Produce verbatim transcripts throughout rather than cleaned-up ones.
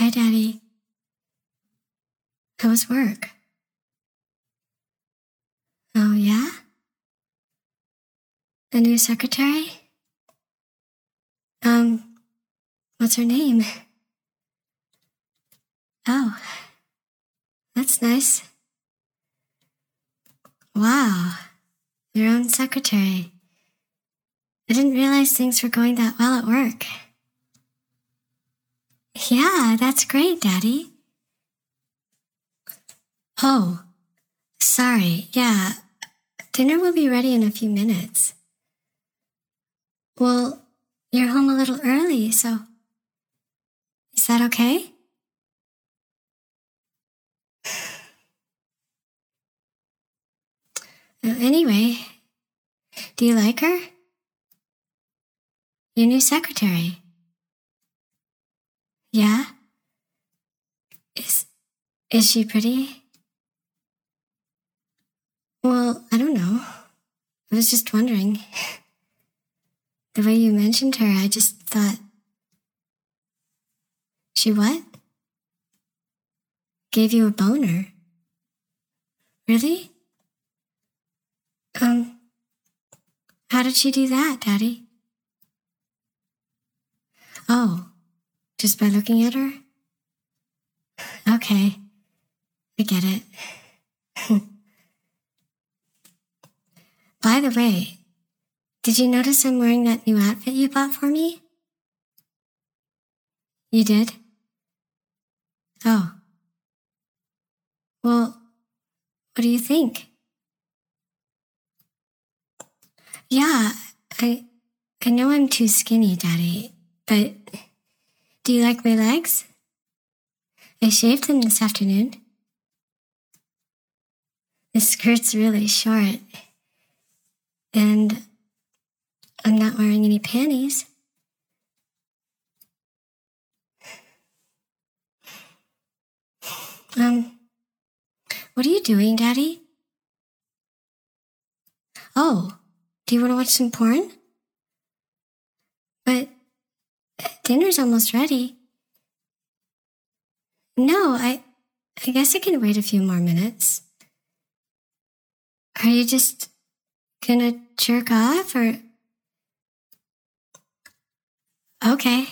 Hi, Daddy. How was work? Oh, yeah? A new secretary? Um, what's her name? Oh, that's nice. Wow, your own secretary. I didn't realize things were going that well at work. Yeah, that's great, Daddy. Oh, sorry. Yeah, dinner will be ready in a few minutes. Well, you're home a little early, so is that okay? Uh, anyway, do you like her? Your new secretary? Yeah? Is, is she pretty? Well, I don't know. I was just wondering. The way you mentioned her, I just thought... She what? Gave you a boner? Really? Um, how did she do that, Daddy? Oh, just by looking at her? Okay, I get it. By the way, did you notice I'm wearing that new outfit you bought for me? You did? Oh. Well, what do you think? Yeah, I I know I'm too skinny, Daddy, but do you like my legs? I shaved them this afternoon. The skirt's really short, and I'm not wearing any panties. Um, what are you doing, Daddy? Oh, do you want to watch some porn? But dinner's almost ready. No, I, I guess I can wait a few more minutes. Are you just gonna jerk off, or? Okay.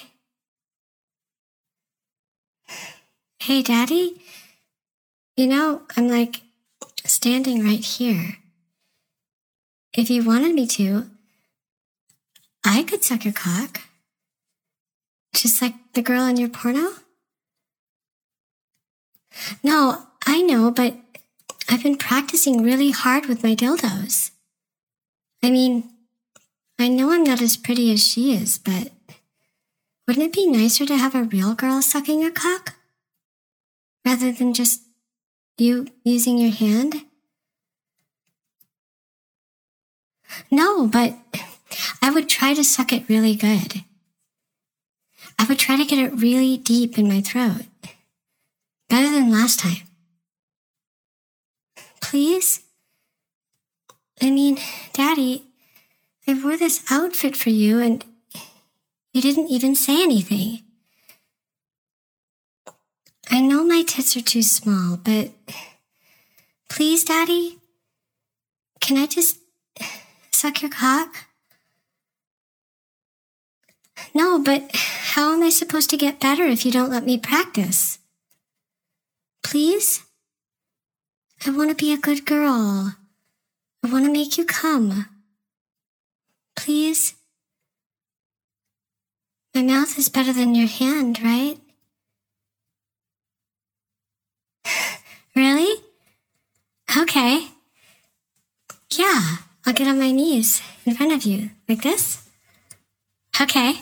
Hey, Daddy? You know, I'm like standing right here. If you wanted me to, I could suck your cock. Just like the girl in your porno? No, I know, but I've been practicing really hard with my dildos. I mean, I know I'm not as pretty as she is, but wouldn't it be nicer to have a real girl sucking your cock? Rather than just you using your hand? No, but I would try to suck it really good. I would try to get it really deep in my throat. Better than last time. Please? I mean, Daddy, I wore this outfit for you and you didn't even say anything. I know my tits are too small, but please, Daddy, can I just suck your cock? No, but how am I supposed to get better if you don't let me practice? Please? I want to be a good girl. I want to make you come. Please? My mouth is better than your hand, right? Really? Okay. Yeah, I'll get on my knees in front of you, like this. Okay.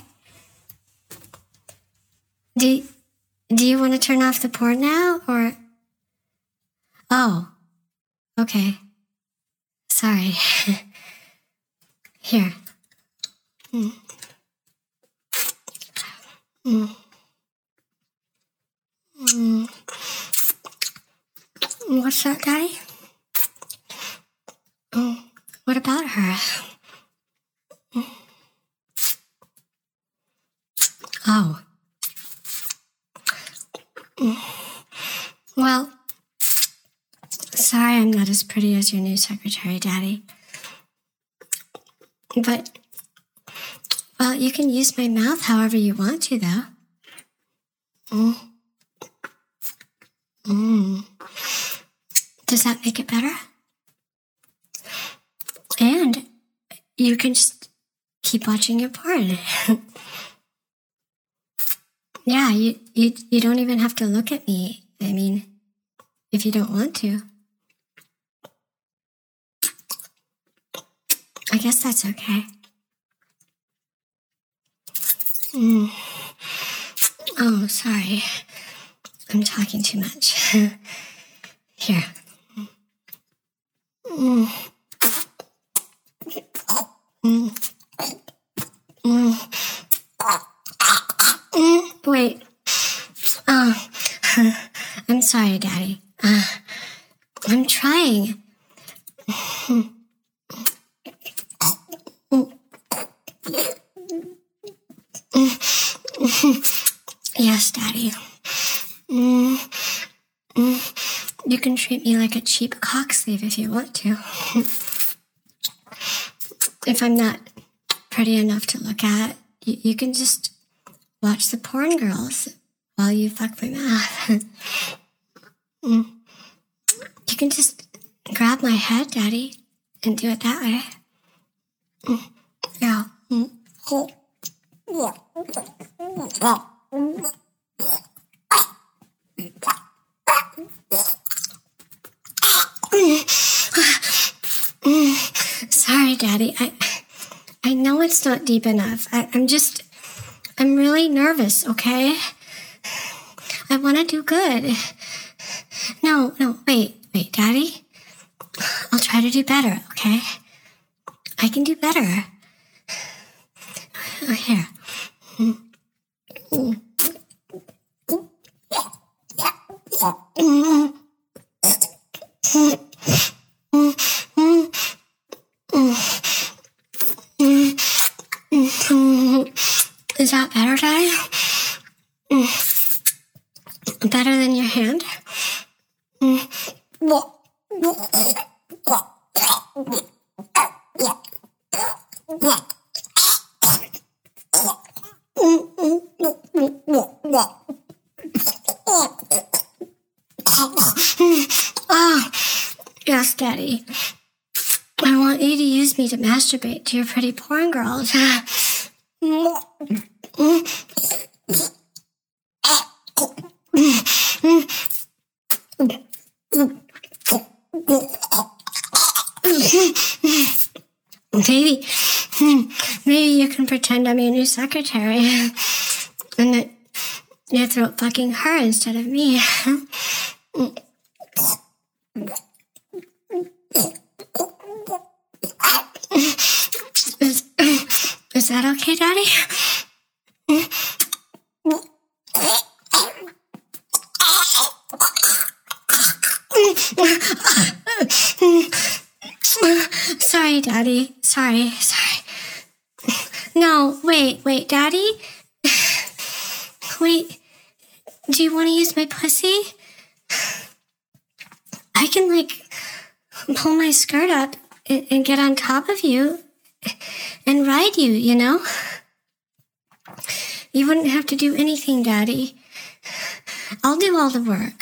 Do, do you want to turn off the porn now, or? Oh, okay. Sorry. Here. Mm. Mm. Mm. What's that, Daddy? Mm. What about her? Mm. Oh. Well, sorry I'm not as pretty as your new secretary, Daddy. But, well, you can use my mouth however you want to, though. Mm. Mm. Does that make it better? And you can just keep watching your porn. Yeah, you, you, you don't even have to look at me. I mean, if you don't want to. I guess that's okay. Mm. Oh, sorry. I'm talking too much. Here. Mm. Mm. Mm. Mm. Wait. Oh, I'm sorry, Daddy. Uh, I'm trying. Yes, Daddy. Mm, mm, you can treat me like a cheap cock sleeve if you want to. If I'm not pretty enough to look at, you, you can just watch the porn girls while you fuck my mouth. mm. You can just grab my head, Daddy, and do it that way. Mm. Yeah. Mm. Sorry, Daddy. I I know it's not deep enough. I, I'm just, I'm really nervous, okay? I want to do good. No, no, wait, wait, Daddy. I'll try to do better, okay? I can do better. Oh, here. Mm. Mm. Mm. Is that better, Daddy? Better than your hand? Oh, yes, Daddy. I want you to use me to masturbate to your pretty porn girls. Maybe, maybe you can pretend I'm your new secretary and that you're throat fucking her instead of me. Is, is that okay, Daddy? Sorry, Daddy. Sorry, sorry. No, wait, wait, Daddy? Wait, do you want to use my pussy? I can, like, pull my skirt up and, and get on top of you and ride you, you know? You wouldn't have to do anything, Daddy. I'll do all the work.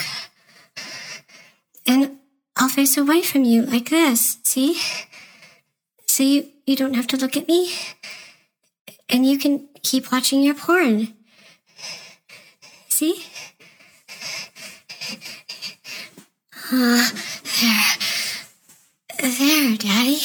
And I'll face away from you like this, see? So you, you don't have to look at me. And you can keep watching your porn. See? Uh, there. There, Daddy.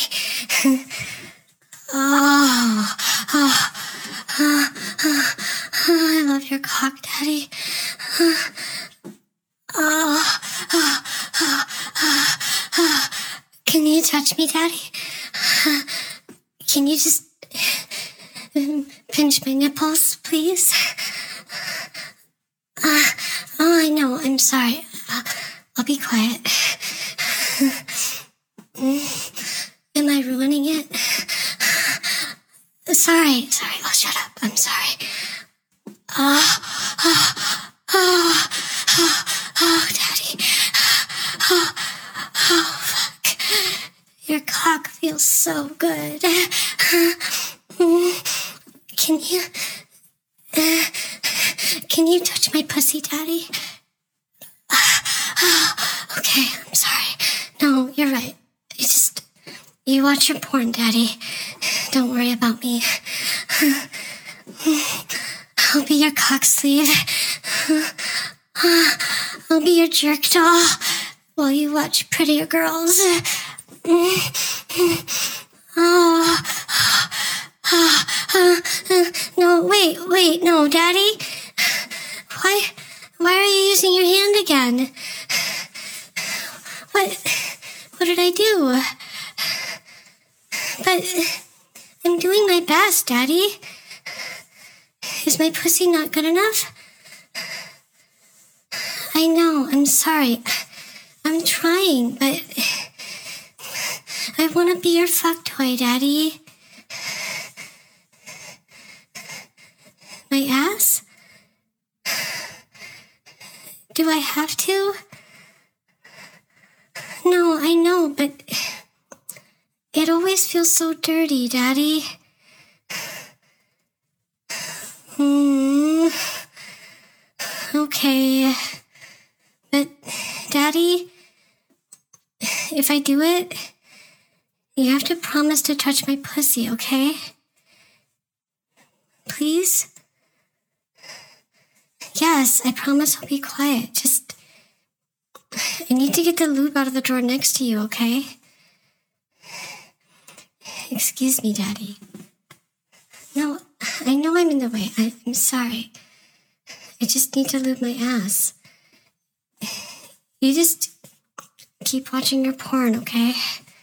Oh, oh, oh, oh, oh, I love your cock, Daddy. Oh, oh, oh, oh, oh. Can you touch me, Daddy? Can you just pinch my nipples, please? Uh, oh, I know. I'm sorry. Uh, I'll be quiet. Am I ruining it? Sorry. Sorry. Oh, shut up. I'm sorry. Oh, oh, oh, oh. so good. Can you, uh, can you touch my pussy, Daddy? Okay, I'm sorry. No, you're right. You just, you watch your porn, Daddy. Don't worry about me. I'll be your cock sleeve. I'll be your jerk doll while you watch prettier girls. Oh, no, wait, wait, no, Daddy. Why, why are you using your hand again? What, what did I do? But I'm doing my best, Daddy. Is my pussy not good enough? I know, I'm sorry. I'm trying, but I want to be your fuck toy, Daddy. My ass? Do I have to? No, I know, but it always feels so dirty, Daddy. Hmm. Okay. But, Daddy, if I do it, you have to promise to touch my pussy, okay? Please? Yes, I promise I'll be quiet. Just, I need to get the lube out of the drawer next to you, okay? Excuse me, Daddy. No, I know I'm in the way. I, I'm sorry. I just need to lube my ass. You just keep watching your porn, okay?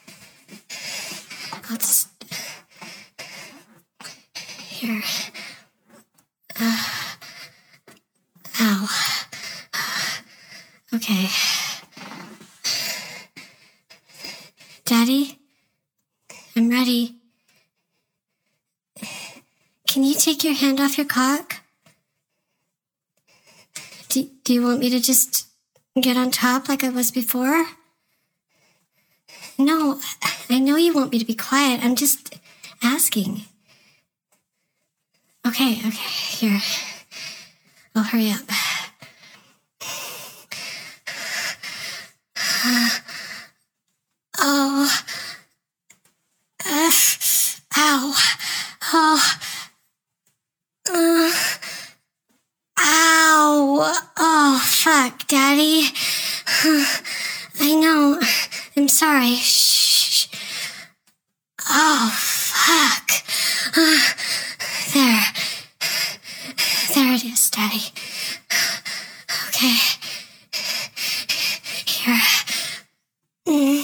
I'll just... Here. Uh, ow. Okay. Daddy, I'm ready. Can you take your hand off your cock? Do, do you want me to just get on top like I was before? No, I know you want me to be quiet. I'm just asking. Okay, okay, here. I'll hurry up. Uh, oh. Uh, ow. Oh. Uh, ow. Oh, fuck, Daddy. I know. I'm sorry. Shh. Oh, fuck. Uh, there. There it is, Daddy. Okay. Here. Mm.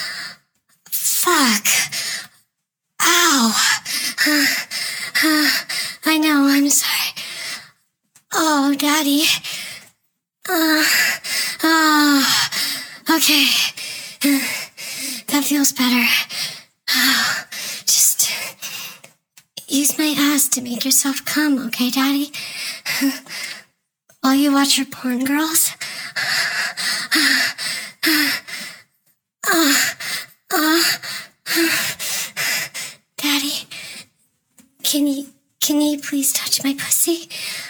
Fuck. Ow. Uh, uh, I know, I'm sorry. Oh, Daddy. Uh, oh, okay. Uh, that feels better. Oh, just use my ass to make yourself come, okay, Daddy? While you watch your porn, girls. Uh, uh, uh, Daddy, can you, can you please touch my pussy?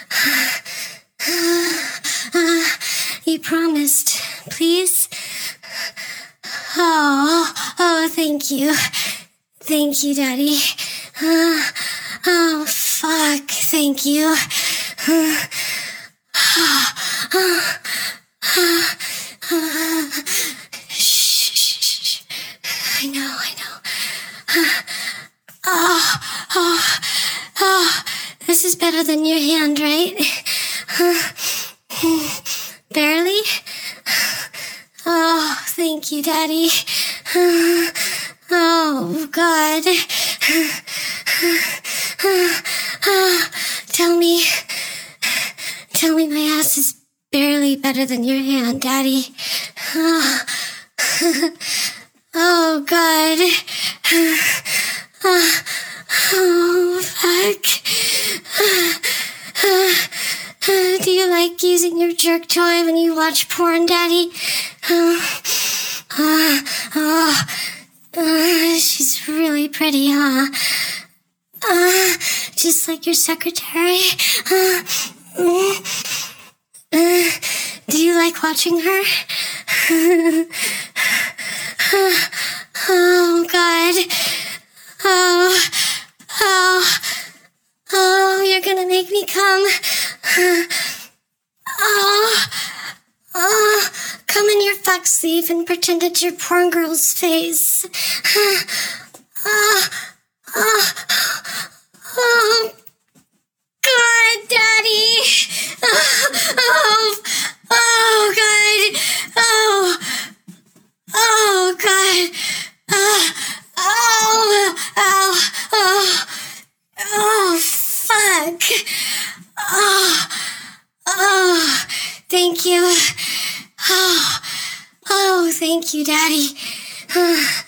Uh, uh, you promised, please? Oh, oh, thank you. Thank you, Daddy. Uh, oh, fuck, thank you. Uh, uh, uh, uh, uh, shh, shh, shh. I know, I know. Uh, oh, oh, oh, this is better than your hand, right? Uh, barely? Oh, thank you, Daddy. Uh, oh, God. Uh, uh, tell me, tell me my ass is barely better than your hand, Daddy. Oh, oh God. Uh, oh, fuck. Uh, uh, uh, do you like using your jerk toy when you watch porn, Daddy? Uh, uh, oh, Uh, she's really pretty, huh? Uh, just like your secretary. Uh, mm, uh, do you like watching her? Oh, God. Oh, oh, oh, you're gonna make me come. Oh, oh, come in your fuck sleeve and pretend it's your porn girl's face. Oh, oh, oh, God, Daddy. Oh, oh, God. Oh, oh, God. Oh, oh, oh, oh, oh, fuck. Oh, oh, thank you. Oh, oh, thank you, Daddy. Oh,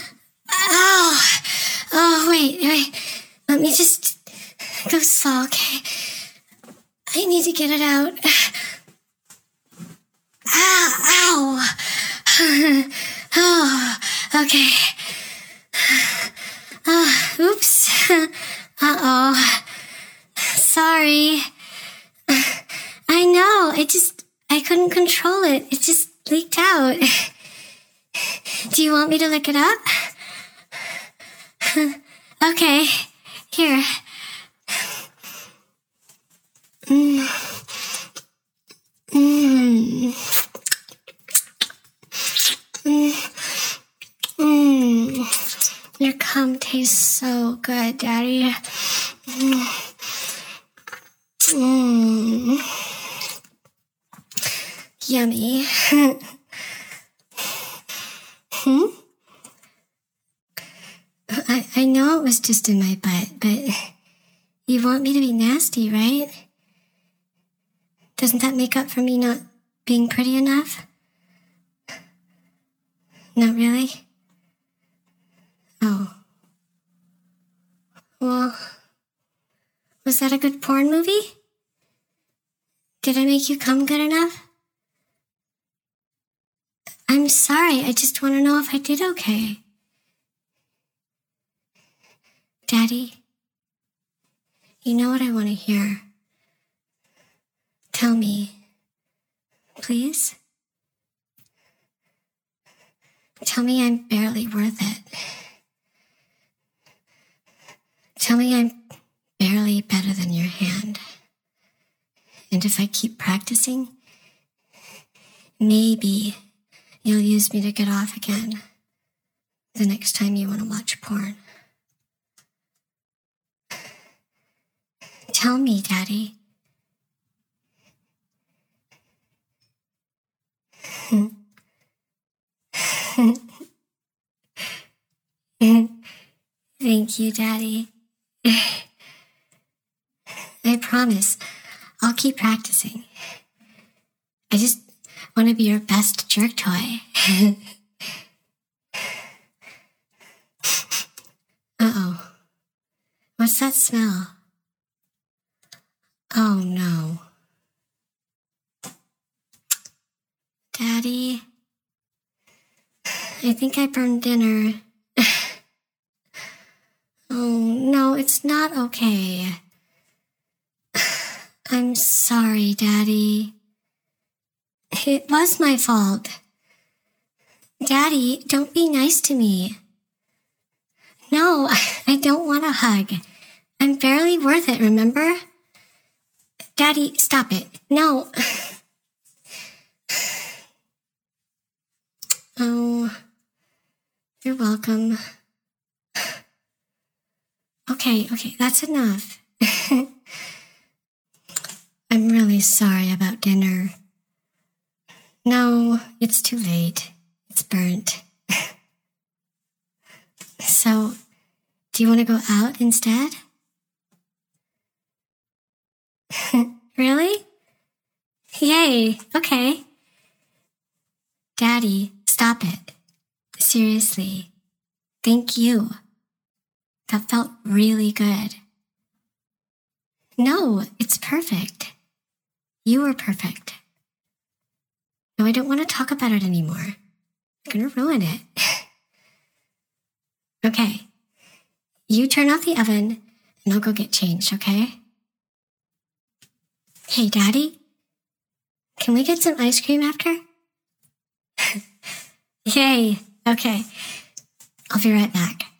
oh, wait, wait. Let me just go slow, okay? I need to get it out. Ow, ow. Oh, okay. Oh, oops. Uh-oh. Sorry. I know. I just, I couldn't control it. It just leaked out. Do you want me to lick it up? Okay. Here. Mm. Mm. Mm. Mm. Your cum tastes so good, Daddy. Mm. Mm. Yummy. Hmm? I, I know it was just in my butt, but you want me to be nasty, right? Doesn't that make up for me not being pretty enough? Not really? Oh. Well, was that a good porn movie? Did I make you come good enough? I'm sorry, I just want to know if I did okay. Daddy, you know what I want to hear. Tell me, please? Tell me I'm barely worth it. Tell me I'm barely better than your hand. And if I keep practicing, maybe you'll use me to get off again the next time you want to watch porn. Tell me, Daddy. Thank you, Daddy. I promise I'll keep practicing. I just want to be your best jerk toy. Uh-oh. What's that smell? Oh, no. Daddy, I think I burned dinner. Oh, no, it's not okay. I'm sorry, Daddy. It was my fault. Daddy, don't be nice to me. No, I don't want a hug. I'm barely worth it, remember? Daddy, stop it. No. Oh, you're welcome. Okay, okay, that's enough. I'm really sorry about dinner. No, it's too late. It's burnt. So, do you want to go out instead? Really? Yay, okay. Daddy, stop it. Seriously. Thank you. That felt really good. No, it's perfect. You were perfect. No, I don't want to talk about it anymore. You're gonna ruin it. Okay. You turn off the oven, and I'll go get changed, okay? Hey, Daddy? Can we get some ice cream after? Yay. Okay. I'll be right back.